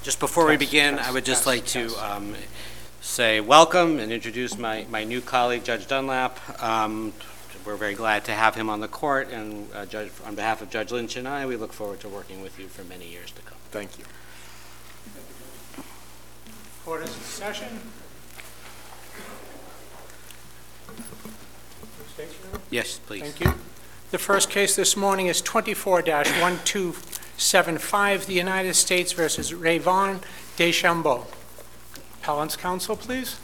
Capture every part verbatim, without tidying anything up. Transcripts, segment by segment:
Just before we begin, I would just like to um, say welcome and introduce my, my new colleague, Judge Dunlap. Um, we're very glad to have him on the court, and uh, Judge, on behalf of Judge Lynch and I, we look forward to working with you for many years to come. Thank you. Court is in session. Yes, please. Thank you. The first case this morning is twenty-four dash one two seven five, the United States versus Rayvon Deschambeau. Appellant's counsel, please.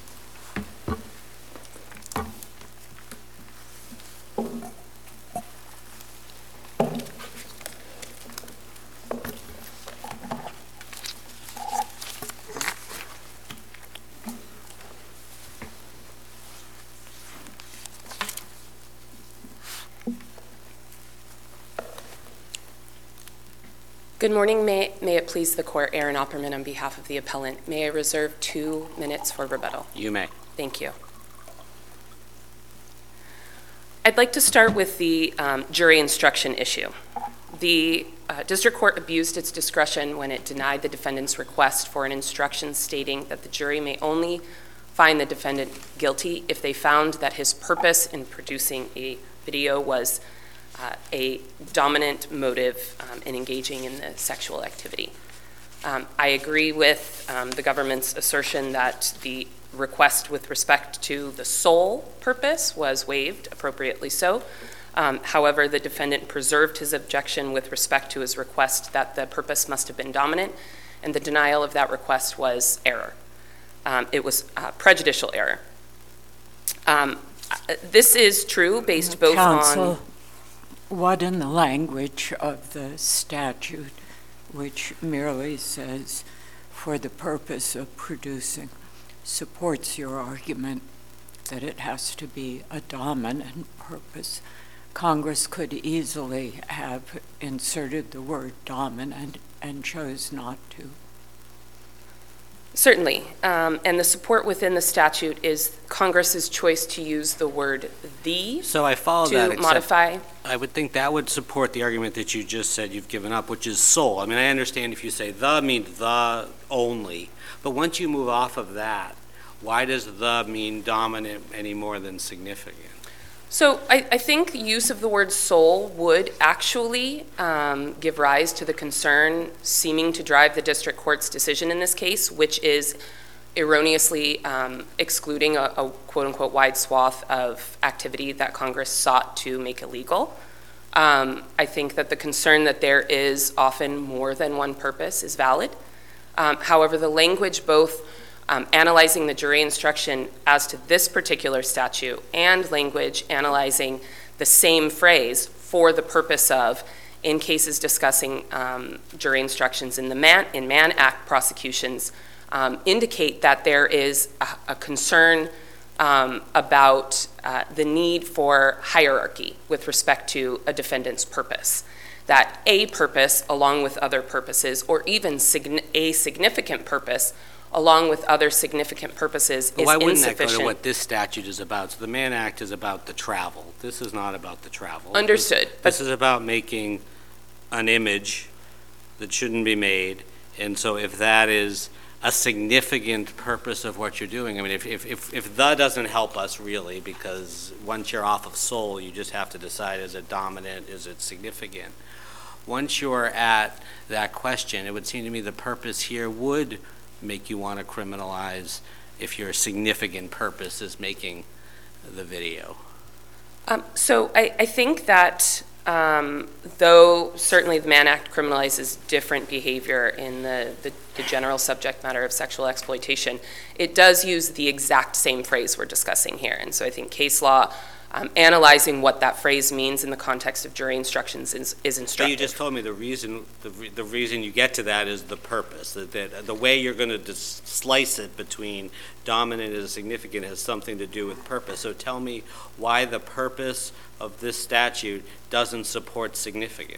Good morning. May, may it please the court, Aaron Opperman on behalf of the appellant. May I reserve two minutes for rebuttal? You may. Thank you. I'd like to start with the um, jury instruction issue. The uh, district court abused its discretion when it denied the defendant's request for an instruction stating that the jury may only find the defendant guilty if they found that his purpose in producing a video was Uh, a dominant motive um, in engaging in the sexual activity. Um, I agree with um, the government's assertion that the request with respect to the sole purpose was waived, appropriately so. Um, however, the defendant preserved his objection with respect to his request that the purpose must have been dominant, and the denial of that request was error. Um, it was uh, prejudicial error. Um, this is true based both Counsel. on... What in the language of the statute, which merely says for the purpose of producing, supports your argument that it has to be a dominant purpose? Congress could easily have inserted the word dominant and chose not to. Certainly, um, and the support within the statute is Congress's choice to use the word "the" So I follow to that, except modify. I would think that would support the argument that you just said you've given up, which is sole. I mean, I understand if you say the means the only, but once you move off of that, why does the mean dominant any more than significant? So I, I think use of the word sole would actually um, give rise to the concern seeming to drive the district court's decision in this case, which is erroneously um, excluding a, a quote-unquote wide swath of activity that Congress sought to make illegal. Um, I think that the concern that there is often more than one purpose is valid. Um, however, the language both Um, analyzing the jury instruction as to this particular statute and language analyzing the same phrase for the purpose of, in cases discussing um, jury instructions in the Mann, in Mann Act prosecutions, um, indicate that there is a, a concern um, about uh, the need for hierarchy with respect to a defendant's purpose. That a purpose, along with other purposes, or even sign- a significant purpose, along with other significant purposes, But is why wouldn't insufficient. that go to what this statute is about? So the Mann Act is about the travel. This is not about the travel. Understood. This, this is about making an image that shouldn't be made, and so if that is a significant purpose of what you're doing, I mean, if, if, if, if the doesn't help us really, because once you're off of sole, you just have to decide, is it dominant, is it significant? Once you're at that question, it would seem to me the purpose here would make you want to criminalize if your significant purpose is making the video. Um, so I, I think that um, though certainly the Mann Act criminalizes different behavior in the, the, the general subject matter of sexual exploitation, it does use the exact same phrase we're discussing here. And so I think case law Um, analyzing what that phrase means in the context of jury instructions is, is So instructive. you just told me the reason the, re the reason you get to that is the purpose, that, that the way you're going to slice it between dominant and significant has something to do with purpose. So tell me why the purpose of this statute doesn't support significant.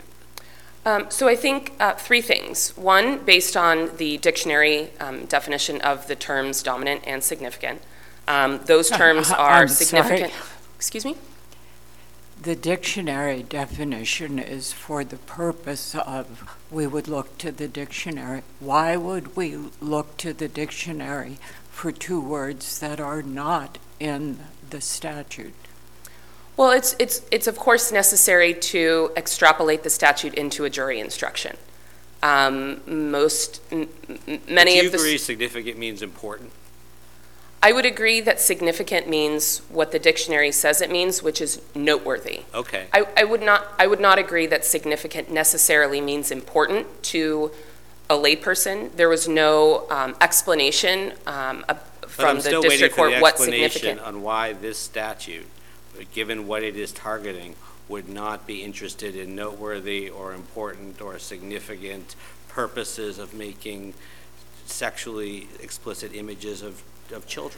Um, so I think uh, three things. One, based on the dictionary um, definition of the terms dominant and significant. Um, those terms Uh, are I'm significant. sorry. Excuse me? the dictionary definition is for the purpose of, we would look to the dictionary. Why would we look to the dictionary for two words that are not in the statute? Well, it's, it's, it's of course necessary to extrapolate the statute into a jury instruction. Um, most, m- m- many Do you of the... agree significant means important? I would agree that significant means what the dictionary says it means, which is noteworthy. Okay. I, I would not, I would not agree that significant necessarily means important to a layperson. There was no um, explanation um, uh, But from I'm the still waiting district for the court what explanation significant. on why this statute, given what it is targeting, would not be interested in noteworthy or important or significant purposes of making sexually explicit images of, of children.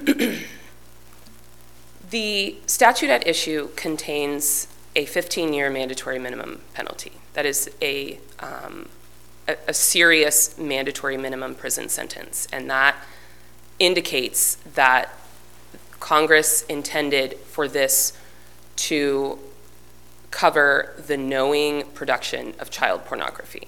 The statute at issue contains a fifteen-year mandatory minimum penalty. That is a, um, a, a serious mandatory minimum prison sentence, and that indicates that Congress intended for this to cover the knowing production of child pornography.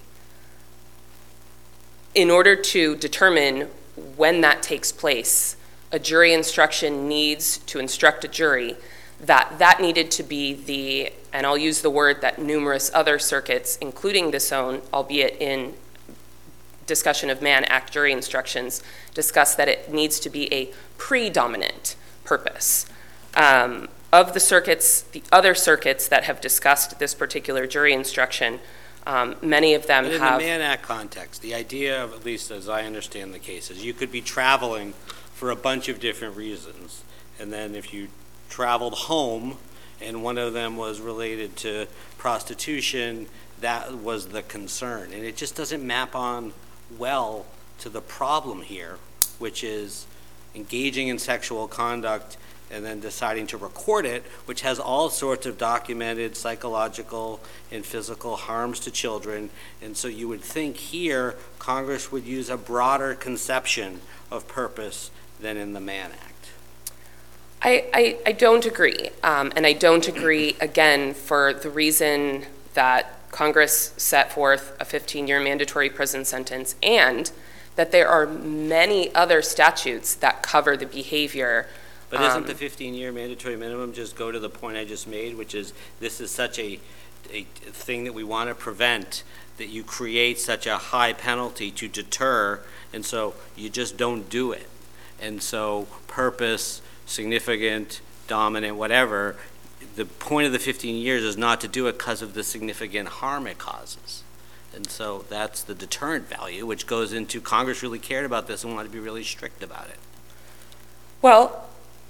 In order to determine when that takes place, a jury instruction needs to instruct a jury that that needed to be the, and I'll use the word that numerous other circuits, including this own, albeit in discussion of Mann Act jury instructions, discuss that it needs to be a predominant purpose. Um, of the circuits, the other circuits that have discussed this particular jury instruction, um, many of them But in have... the Mann Act context, the idea of, at least as I understand the cases, you could be traveling for a bunch of different reasons, and then if you traveled home and one of them was related to prostitution, that was the concern. And it just doesn't map on well to the problem here, which is engaging in sexual conduct and then deciding to record it, which has all sorts of documented psychological and physical harms to children. And so you would think here Congress would use a broader conception of purpose than in the Mann Act. I, I, I don't agree, um, and I don't agree, again, for the reason that Congress set forth a fifteen-year mandatory prison sentence, and that there are many other statutes that cover the behavior. But isn't um, the fifteen-year mandatory minimum just go to the point I just made, which is this is such a, a thing that we want to prevent, that you create such a high penalty to deter, and so you just don't do it. And so purpose, significant, dominant, whatever, the point of the fifteen years is not to do it because of the significant harm it causes. And so that's the deterrent value, which goes into Congress really cared about this and wanted to be really strict about it. Well,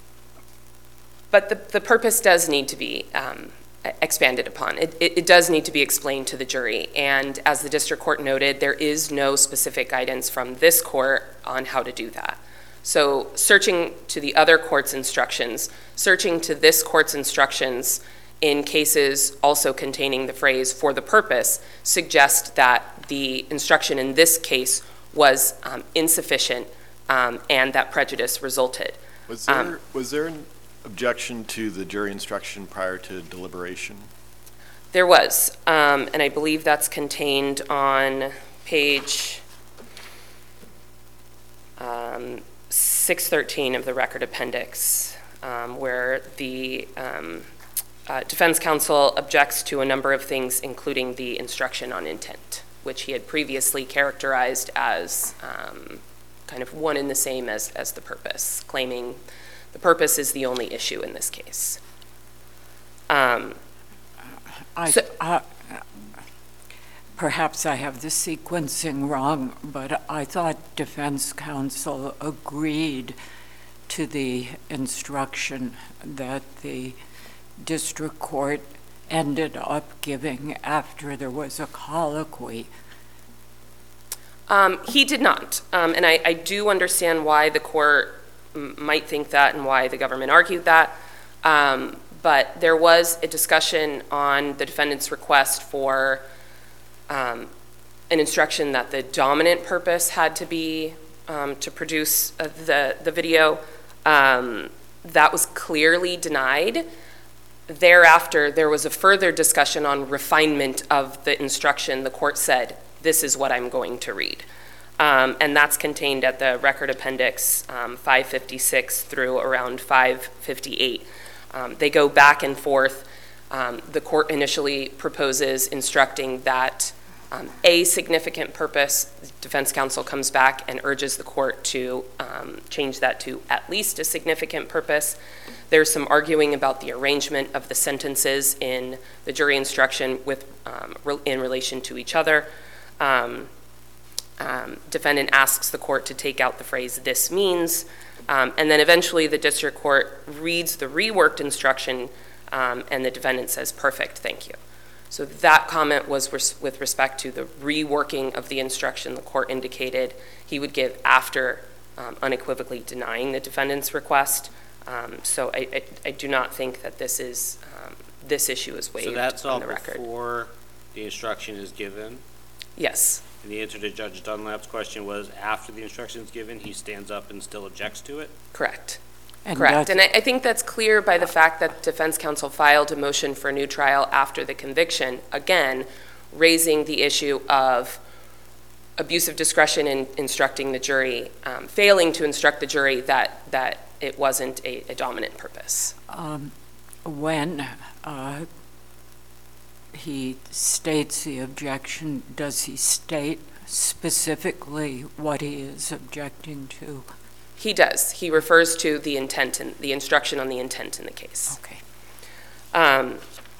but the, the purpose does need to be um, expanded upon. It, it, it does need to be explained to the jury. And as the district court noted, there is no specific guidance from this court on how to do that. So searching to the other court's instructions, searching to this court's instructions in cases also containing the phrase "for the purpose" suggest that the instruction in this case was um, insufficient um, and that prejudice resulted. Was there, Um, was there an objection to the jury instruction prior to deliberation? There was, um, and I believe that's contained on page um, six thirteen of the record appendix, um, where the um, uh, defense counsel objects to a number of things, including the instruction on intent, which he had previously characterized as um, kind of one and the same as, as the purpose, claiming the purpose is the only issue in this case. Um, I, So- I- perhaps I have the sequencing wrong, but I thought defense counsel agreed to the instruction that the district court ended up giving after there was a colloquy. Um, he did not, um, and I, I do understand why the court m- might think that and why the government argued that, um, but there was a discussion on the defendant's request for um, an instruction that the dominant purpose had to be um, to produce uh, the, the video. Um, that was clearly denied. thereafter, there was a further discussion on refinement of the instruction. The court said, this is what I'm going to read. Um, and that's contained at the record appendix um, five fifty-six through around five fifty-eight. Um, they go back and forth. Um, the court initially proposes instructing that um, a significant purpose. The defense counsel comes back and urges the court to um, change that to at least a significant purpose. There's some arguing about the arrangement of the sentences in the jury instruction with um, re- in relation to each other. Um, um, defendant asks the court to take out the phrase "this means," um, and then eventually the district court reads the reworked instruction, um, and the defendant says, "Perfect, thank you." So that comment was res- with respect to the reworking of the instruction the court indicated he would give after um, unequivocally denying the defendant's request. Um, so I, I, I do not think that this is um, this issue is waived So that's all on the record. before the instruction is given? Yes. And the answer to Judge Dunlap's question was after the instruction is given, he stands up and still objects to it? Correct. And Correct. that's- And I, I think that's clear by the fact that defense counsel filed a motion for a new trial after the conviction, again, raising the issue of abuse of discretion in instructing the jury, um, failing to instruct the jury that, that it wasn't a, a dominant purpose. Um, when uh, he states the objection, does he state specifically what he is objecting to? He does. He refers to the intent and the instruction on the intent in the case. Okay. Um,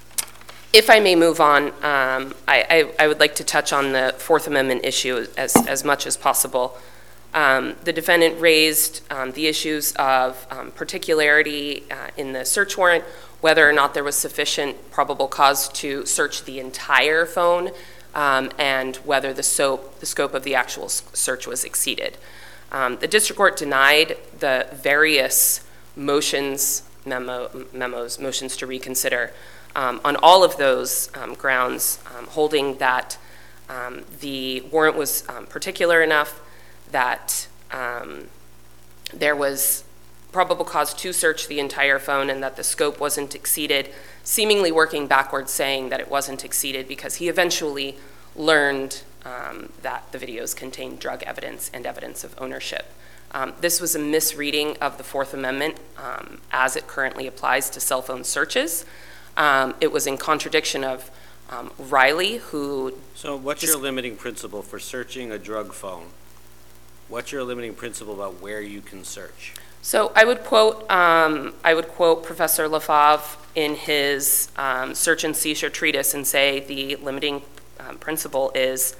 if I may move on, um, I, I, I would like to touch on the Fourth Amendment issue as, as much as possible. Um, the defendant raised um, the issues of um, particularity uh, in the search warrant, whether or not there was sufficient probable cause to search the entire phone, um, and whether the, so, the scope of the actual search was exceeded. Um, the district court denied the various motions, memo, memos, motions to reconsider um, on all of those um, grounds, um, holding that um, the warrant was um, particular enough that um, there was probable cause to search the entire phone and that the scope wasn't exceeded, seemingly working backwards, saying that it wasn't exceeded because he eventually learned um, that the videos contained drug evidence and evidence of ownership. Um, this was a misreading of the Fourth Amendment um, as it currently applies to cell phone searches. Um, it was in contradiction of um, Riley, who... So what's Just- your limiting principle for searching a drug phone? What's your limiting principle about where you can search? So I would quote, um, I would quote Professor Lefave in his um, search and seizure treatise and say the limiting um, principle is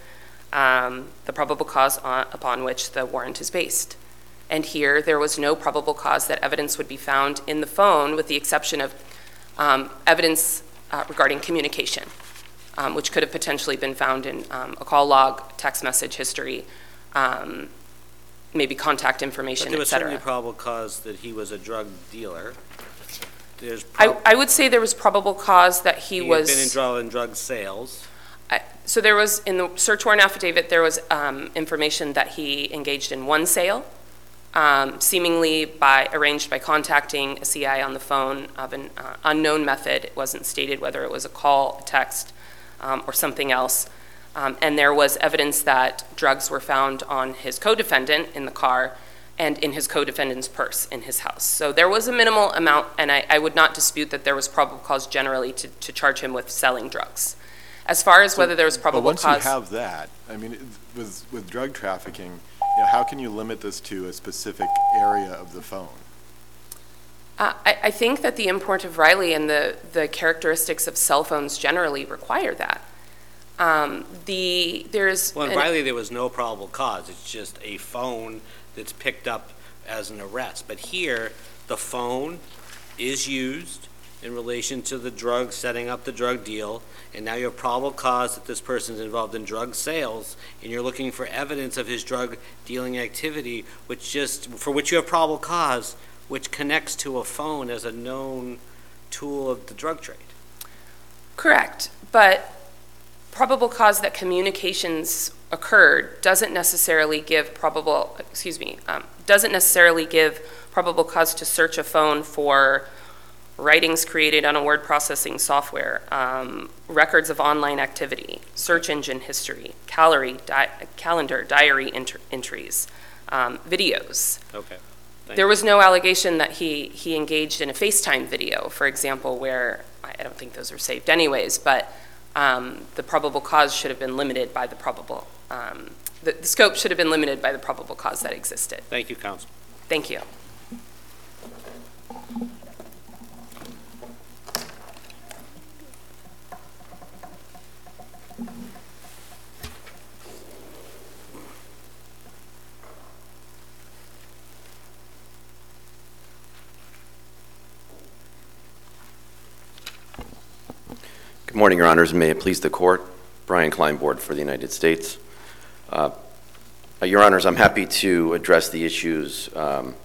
um, the probable cause on, upon which the warrant is based. And here, there was no probable cause that evidence would be found in the phone, with the exception of um, evidence uh, regarding communication, um, which could have potentially been found in um, a call log, text message history, um, maybe contact information, But there et was certainly cetera. probable cause that he was a drug dealer. There's I, prob- I would say there was probable cause that he, he was. had been in drug and drug sales. I- So there was, in the search warrant affidavit, there was um, information that he engaged in one sale, um, seemingly by, arranged by contacting a C I on the phone of an uh, unknown method. It wasn't stated whether it was a call, a text, um, or something else. Um, and there was evidence that drugs were found on his co-defendant in the car and in his co-defendant's purse in his house. So there was a minimal amount, and I, I would not dispute that there was probable cause generally to, to charge him with selling drugs. As far as whether there was probable But once cause. you have that, I mean, it- with, with drug trafficking, you know, how can you limit this to a specific area of the phone? Uh, I, I think that the import of Riley and the, the characteristics of cell phones generally require that. Um, the, there's. Well, in an- Riley, there was no probable cause. It's just a phone that's picked up as an arrest. But here, the phone is used in relation to the drug, setting up the drug deal, and now you have probable cause that this person's involved in drug sales, and you're looking for evidence of his drug dealing activity, which just, for which you have probable cause, which connects to a phone as a known tool of the drug trade. Correct, but probable cause that communications occurred doesn't necessarily give probable, excuse me, um, doesn't necessarily give probable cause to search a phone for writings created on a word processing software, um, records of online activity, search engine history, calorie, di calendar, diary ent entries, um, videos. Okay. Thank There you. was no allegation that he, he engaged in a FaceTime video, for example, where, I don't think those are saved anyways, but um, the probable cause should have been limited by the probable, um, the, the scope should have been limited by the probable cause that existed. Thank you, counsel. Thank you. Good morning, Your Honors, and may it please the Court. Brian Kleinbord for the United States. Uh, Your Honors, I'm happy to address the issues um,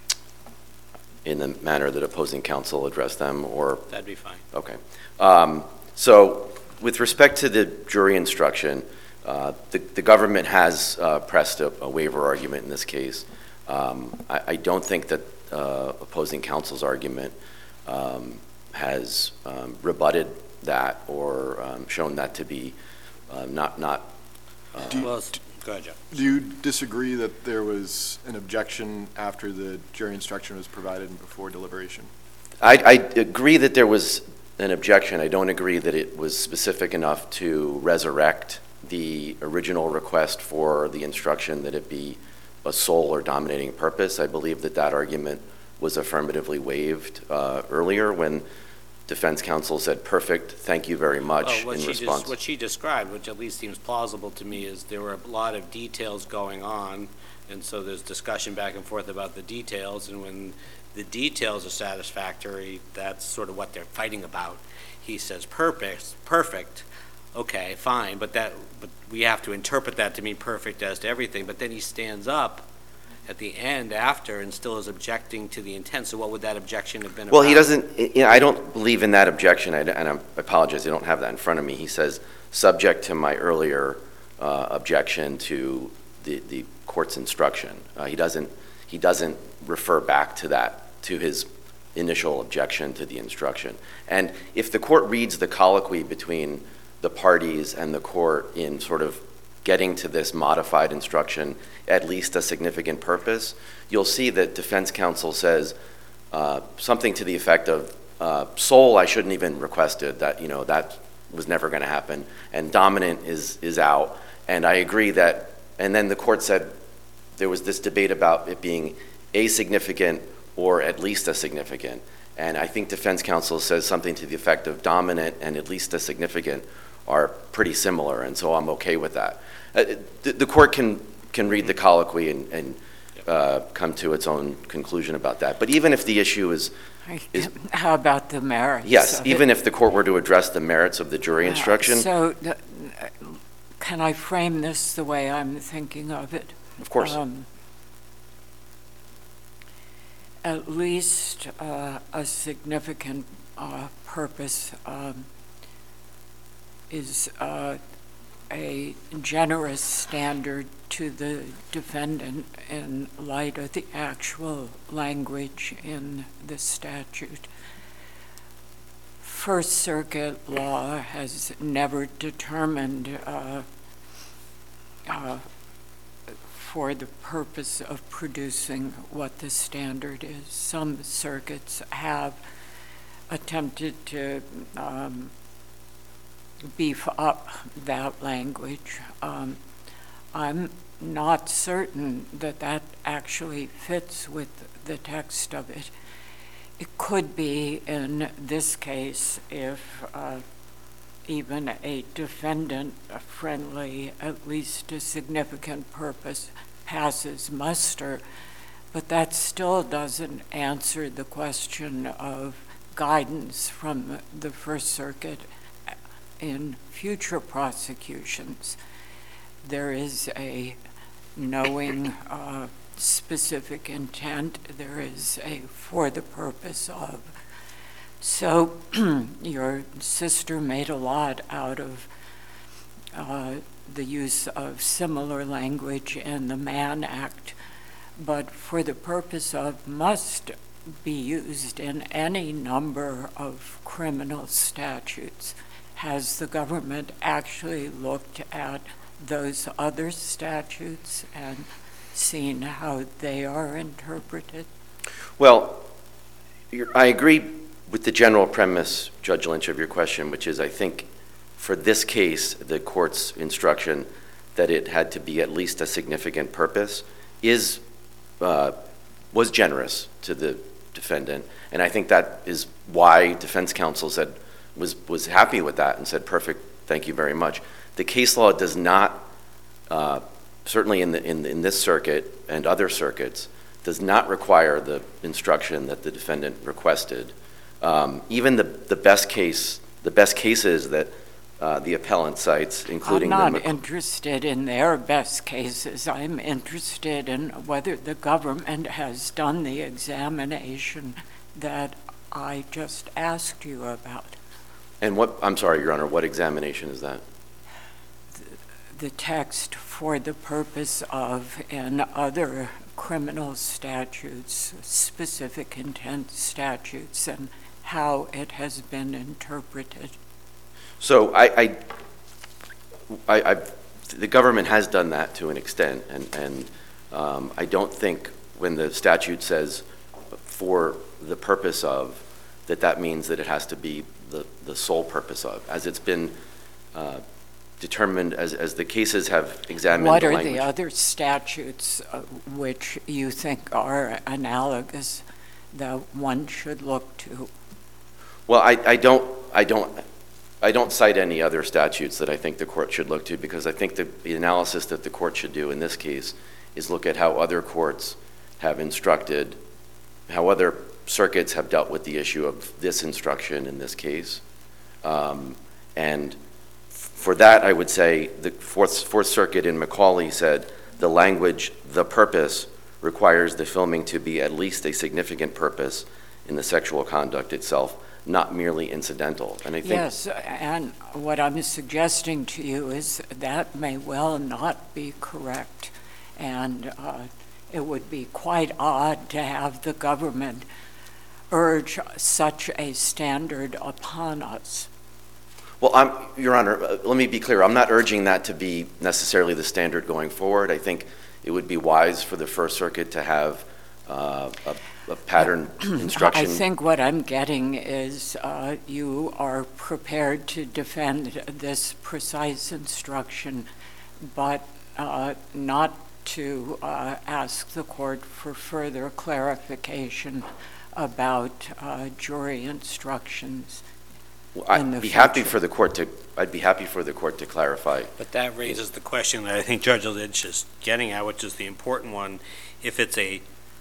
in the manner that opposing counsel addressed them, or... That'd be fine. Okay. Um, so, with respect to the jury instruction, uh, the, the government has uh, pressed a, a waiver argument in this case. Um, I, I don't think that uh, opposing counsel's argument um, has um, rebutted that or um, shown that to be uh, not, not uh, Do you- Well, s- go ahead, Joe. Do you disagree that there was an objection after the jury instruction was provided and before deliberation? I, I agree that there was an objection. I don't agree that it was specific enough to resurrect the original request for the instruction that it be a sole or dominating purpose. I believe that that argument was affirmatively waived uh, earlier when defense counsel said, perfect, thank you very much, Well, what in she response. just, what she described, which at least seems plausible to me, is there were a lot of details going on, and so there's discussion back and forth about the details, and when the details are satisfactory, that's sort of what they're fighting about. He says, perfect, perfect, okay, fine, but that, but we have to interpret that to mean perfect as to everything, but then he stands up at the end after and still is objecting to the intent, so what would that objection have been about? Well, he doesn't, you know, I don't believe in that objection, I- and I apologize, I don't have that in front of me. He says, subject to my earlier uh, objection to the, the court's instruction. Uh, He doesn't, he doesn't refer back to that, to his initial objection to the instruction. And if the court reads the colloquy between the parties and the court in sort of getting to this modified instruction, at least a significant purpose, you'll see that defense counsel says uh, something to the effect of, uh, sole I shouldn't even requested, that, you know, that was never gonna happen, and dominant is, is out. And I agree that, and then the court said there was this debate about it being a significant or at least a significant. And I think defense counsel says something to the effect of dominant and at least a significant are pretty similar, and so I'm okay with that. Uh, the, the court can can read the colloquy and, and uh, come to its own conclusion about that. But even if the issue is, is How about the merits? yes, of even it? if the court were to address the merits of the jury Uh, instruction, So, the- can I frame this the way I'm thinking of it? of course. Um, At least uh, a significant uh, purpose um, is uh, a generous standard to the defendant in light of the actual language in the statute. First Circuit law has never determined uh, uh, for the purpose of producing what the standard is. Some circuits have attempted to um, beef up that language. Um, I'm not certain that that actually fits with the text of it. It could be in this case if uh, even a defendant-friendly, at least a significant purpose, passes muster, but that still doesn't answer the question of guidance from the First Circuit in future prosecutions. There is a knowing uh, specific intent. There is a for the purpose of. So your sister made a lot out of uh, the use of similar language in the Mann Act, but for the purpose of must be used in any number of criminal statutes. Has the government actually looked at those other statutes and seen how they are interpreted? Well, you're, I agree with the general premise, Judge Lynch, of your question, which is I think for this case, the court's instruction that it had to be at least a significant purpose is uh, was generous to the defendant, and I think that is why defense counsel said was was happy with that and said, "Perfect, thank you very much." The case law does not, uh, certainly in the in in this circuit and other circuits, does not require the instruction that the defendant requested. Um, even the the best case, the best cases that uh, the appellant cites, including I'm the not interested in their best cases. I'm interested in whether the government has done the examination that I just asked you about. And what, I'm sorry, Your Honor, what examination is that? The text for the purpose of, in other criminal statutes, specific intent statutes, and how it has been interpreted. So I, I, I, I the government has done that to an extent, and, and um, I don't think when the statute says for the purpose of, that that means that it has to be the, the sole purpose of, as it's been uh, determined, as, as the cases have examined What the are language. the other statutes uh, which you think are analogous that one should look to? Well, I, I don't, I don't, I don't cite any other statutes that I think the court should look to, because I think the, the analysis that the court should do in this case is look at how other courts have instructed, how other circuits have dealt with the issue of this instruction in this case. Um, and for that, I would say the Fourth, Fourth Circuit in McCauley said the language, the purpose, requires the filming to be at least a significant purpose in the sexual conduct itself, not merely incidental. And I think Yes, and what I'm suggesting to you is that may well not be correct. And uh, it would be quite odd to have the government urge such a standard upon us. Well, I'm, Your Honor, uh, let me be clear. I'm not urging that to be necessarily the standard going forward. I think it would be wise for the First Circuit to have uh, a, a pattern instruction. I think what I'm getting is uh, you are prepared to defend this precise instruction, but uh, not to uh, ask the court for further clarification about uh, jury instructions. Well, in the I'd be happy future. for the court to. I'd be happy for the court to clarify. But that raises the question that I think Judge Lynch is getting at, which is the important one. If it's a,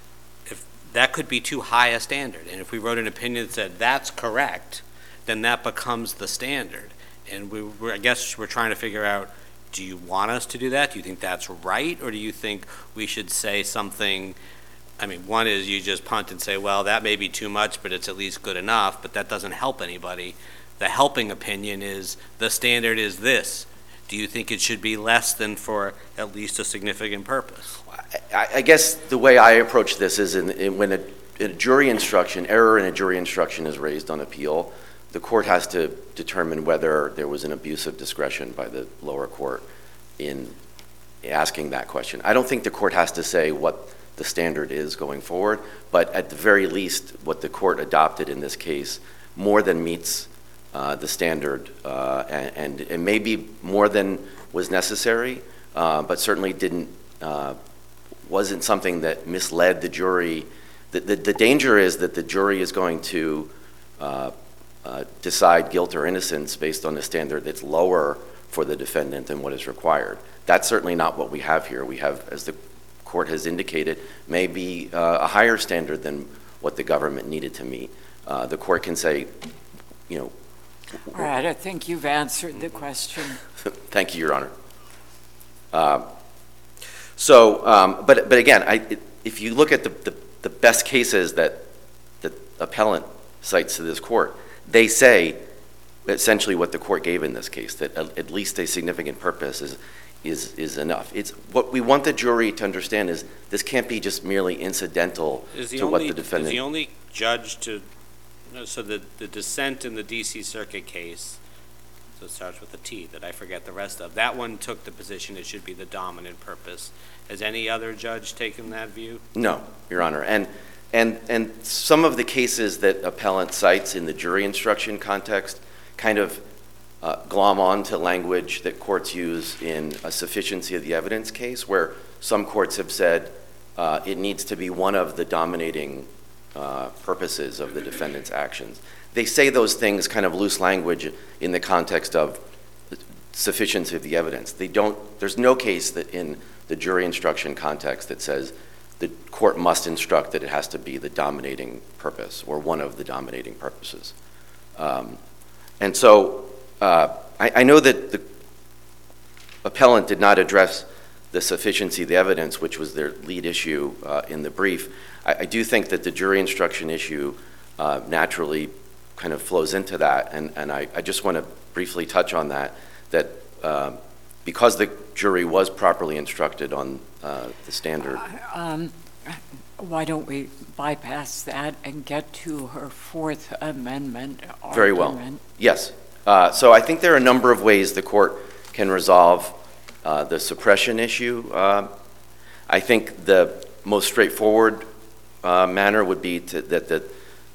if that could be too high a standard, and if we wrote an opinion that said that's correct, then that becomes the standard. And we, we're, I guess we're trying to figure out, do you want us to do that? Do you think that's right? Or do you think we should say something? I mean, one is you just punt and say, well, that may be too much, but it's at least good enough, but that doesn't help anybody. The helping opinion is the standard is this. Do you think it should be less than for at least a significant purpose? I, I guess the way I approach this is in, in when a, a jury instruction, error in a jury instruction is raised on appeal, the court has to determine whether there was an abuse of discretion by the lower court in asking that question. I don't think the court has to say what the standard is going forward, but at the very least, what the court adopted in this case more than meets uh, the standard, uh, and, and it may be more than was necessary, uh, but certainly didn't, uh, wasn't something that misled the jury. The, the, the danger is that the jury is going to uh, uh, decide guilt or innocence based on a standard that's lower for the defendant than what is required. That's certainly not what we have here. We have, as the court has indicated, may be uh, a higher standard than what the government needed to meet. Uh, the court can say, you know. All right, I think you've answered the question. Thank you, Your Honor. Uh, so, um, but but again, I, it, if you look at the, the, the best cases that the appellant cites to this court, they say essentially what the court gave in this case, that at, at least a significant purpose is is, is enough. It's, what we want the jury to understand is this can't be just merely incidental Is the to what only, the defendant. is the only judge to, no, so the, the dissent in the D C Circuit case, so it starts with a T that I forget the rest of, that one took the position it should be the dominant purpose. Has any other judge taken that view? No, Your Honor. And, and, and some of the cases that appellant cites in the jury instruction context kind of uh, glom on to language that courts use in a sufficiency of the evidence case, where some courts have said uh, it needs to be one of the dominating uh, purposes of the defendant's actions. They say those things kind of loose language in the context of sufficiency of the evidence. They don't, there's no case that in the jury instruction context that says the court must instruct that it has to be the dominating purpose or one of the dominating purposes. Um, and so uh, I, I know that the appellant did not address the sufficiency of the evidence, which was their lead issue uh, in the brief. I, I do think that the jury instruction issue uh, naturally kind of flows into that, and, and I, I just want to briefly touch on that, that uh, because the jury was properly instructed on uh, the standard. Um, why don't we bypass that and get to her Fourth Amendment argument? Very well. Yes. Uh, so I think there are a number of ways the court can resolve uh, the suppression issue. Uh, I think the most straightforward uh, manner would be to, that the,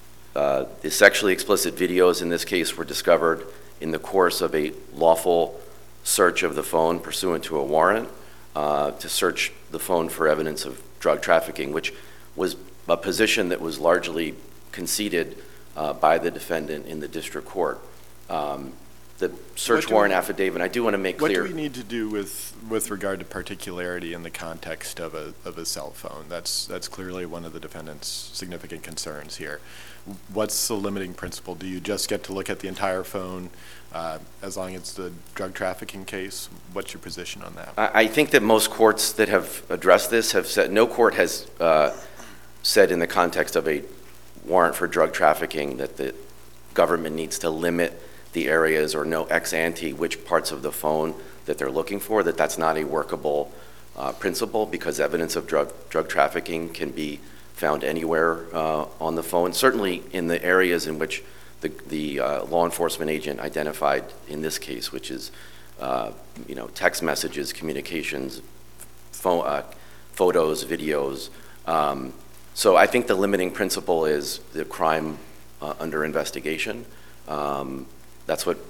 uh, the sexually explicit videos in this case were discovered in the course of a lawful search of the phone pursuant to a warrant uh, to search the phone for evidence of drug trafficking, which was a position that was largely conceded uh, by the defendant in the district court. Um, the search What do warrant we- affidavit, I do want to make What clear. do we need to do with, with regard to particularity in the context of a, of a cell phone? That's, that's clearly one of the defendant's significant concerns here. What's the limiting principle? Do you just get to look at the entire phone uh, as long as it's the drug trafficking case? What's your position on that? I, I think that most courts that have addressed this have said, no court has uh, said in the context of a warrant for drug trafficking that the government needs to limit the areas or know ex ante which parts of the phone that they're looking for, that that's not a workable uh, principle, because evidence of drug, drug trafficking can be found anywhere uh, on the phone, certainly in the areas in which the, the uh, law enforcement agent identified in this case, which is uh, you know, text messages, communications, phone, uh, photos, videos. Um, so I think the limiting principle is the crime uh, under investigation. Um, that's what.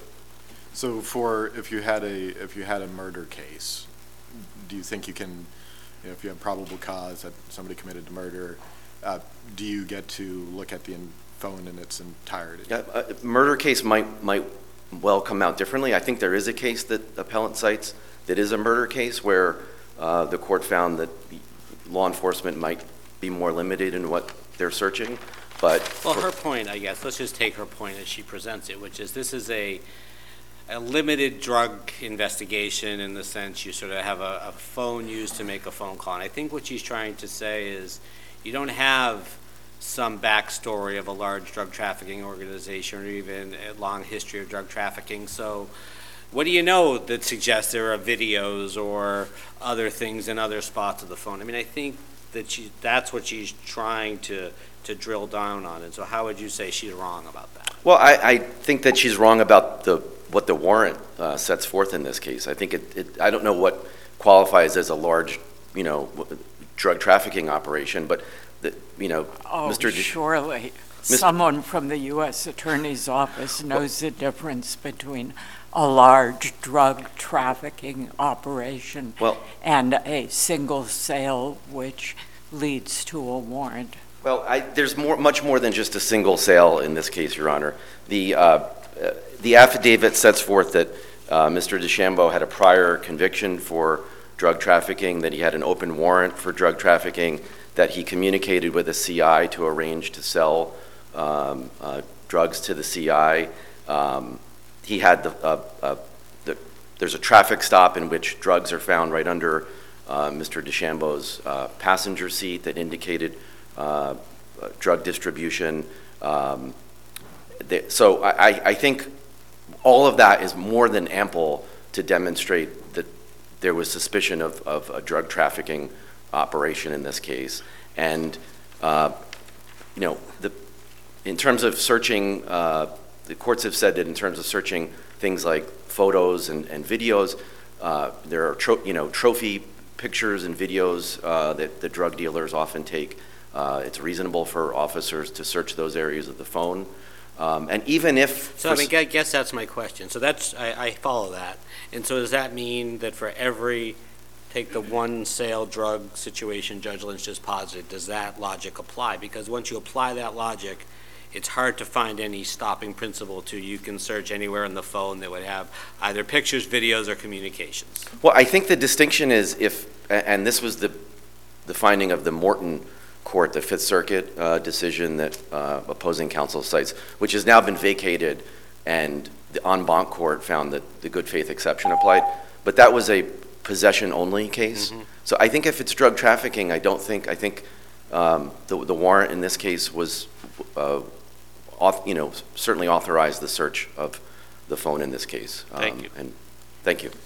So for, if you had a, if you had a murder case, do you think you can, you know, if you have probable cause that somebody committed a murder, uh, do you get to look at the in- phone in its entirety? Yeah, a murder case might might well come out differently. I think there is a case that appellant cites that is a murder case where uh, the court found that law enforcement might be more limited in what they're searching. But Well, for- her point, I guess, let's just take her point as she presents it, which is this is a, a limited drug investigation in the sense you sort of have a, a phone used to make a phone call. And I think what she's trying to say is you don't have some backstory of a large drug trafficking organization or even a long history of drug trafficking. So what do you know that suggests there are videos or other things in other spots of the phone? I mean, I think that she, that's what she's trying to, to drill down on. And so how would you say she's wrong about that? Well, I, I think that she's wrong about the what the warrant uh, sets forth in this case. I think it, it, I don't know what qualifies as a large, you know, w- drug trafficking operation, but, the, you know, Oh, Mister Dish- surely. Mis- Someone from the U S Attorney's Office knows the difference between a large drug trafficking operation Well- and a single sale which leads to a warrant. Well, I, there's more, much more than just a single sale in this case, Your Honor. The, uh, uh, the affidavit sets forth that uh, Mister DeChambeau had a prior conviction for drug trafficking, that he had an open warrant for drug trafficking, that he communicated with a C I to arrange to sell um, uh, drugs to the C I. Um, he had the, uh, uh, the, there's a traffic stop in which drugs are found right under uh, Mister DeChambeau's uh, passenger seat that indicated Uh, uh, drug distribution. Um, they, so I, I think all of that is more than ample to demonstrate that there was suspicion of, of a drug trafficking operation in this case. And, uh, you know, the, in terms of searching, uh, the courts have said that in terms of searching things like photos and, and videos, uh, there are, tro you know, trophy pictures and videos uh, that the drug dealers often take. Uh, it's reasonable for officers to search those areas of the phone. Um, and even if... So I mean, I guess that's my question. So that's, I, I follow that. And so does that mean that for every, take the one sale drug situation Judge Lynch just posited, does that logic apply? Because once you apply that logic, it's hard to find any stopping principle to you can search anywhere on the phone that would have either pictures, videos, or communications. Well, I think the distinction is if, and this was the, the finding of the Morton Court, the Fifth Circuit uh, decision that uh, opposing counsel cites, which has now been vacated, and the en banc court found that the good faith exception applied, but that was a possession-only case. Mm-hmm. So I think if it's drug trafficking, I don't think, I think um, the, the warrant in this case was, uh, auth you know, certainly authorized the search of the phone in this case. Um, thank you. And thank you.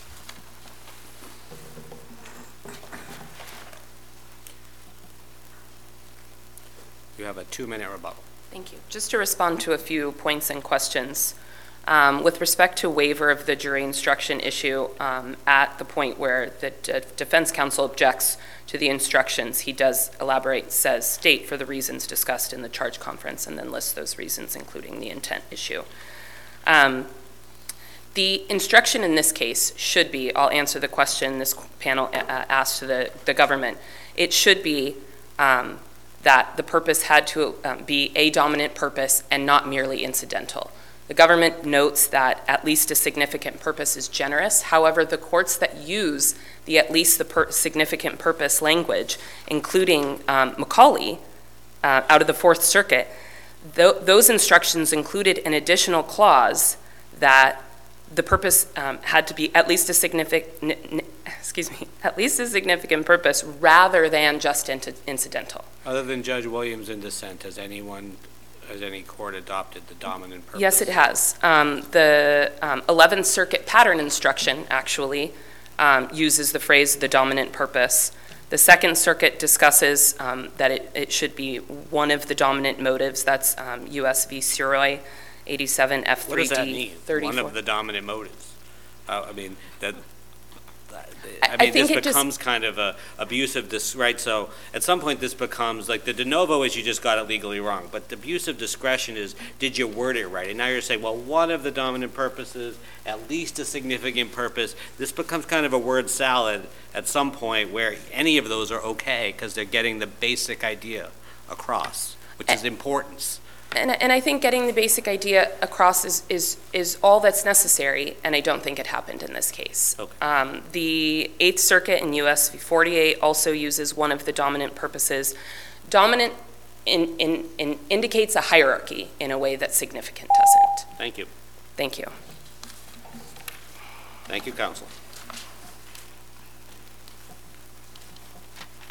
You have a two-minute rebuttal. Thank you. Just to respond to a few points and questions. Um, with respect to waiver of the jury instruction issue, um, at the point where the d defense counsel objects to the instructions, he does elaborate, says, state for the reasons discussed in the charge conference, and then lists those reasons, including the intent issue. Um, the instruction in this case should be, I'll answer the question this panel uh, asked to the, the government, it should be um, that the purpose had to um, be a dominant purpose and not merely incidental. The government notes that at least a significant purpose is generous. However, the courts that use the at least the per significant purpose language, including um, Macaulay uh, out of the Fourth Circuit, th those instructions included an additional clause that the purpose um, had to be at least a significant, excuse me, at least a significant purpose rather than just incidental. Other than Judge Williams in dissent, has anyone, has any court adopted the dominant purpose? Yes, it has. Um, the um, eleventh Circuit pattern instruction actually um, uses the phrase the dominant purpose. The Second Circuit discusses um, that it, it should be one of the dominant motives. That's um, U S v. Suroy, eighty-seven F three D What does that mean? thirty-four. One of the dominant motives. Uh, I mean, that. I I mean, think this it just- becomes kind of a abusive, dis right? So at some point, this becomes like the de novo is you just got it legally wrong, but the abusive discretion is did you word it right? And now you're saying, well, one of the dominant purposes, at least a significant purpose. This becomes kind of a word salad at some point where any of those are okay because they're getting the basic idea across, which is importance. And, and I think getting the basic idea across is, is, is all that's necessary, and I don't think it happened in this case. Okay. Um, the Eighth Circuit in U S v. forty-eight also uses one of the dominant purposes. Dominant in, in, in indicates a hierarchy in a way that significant doesn't. Thank you. Thank you. Thank you, counsel.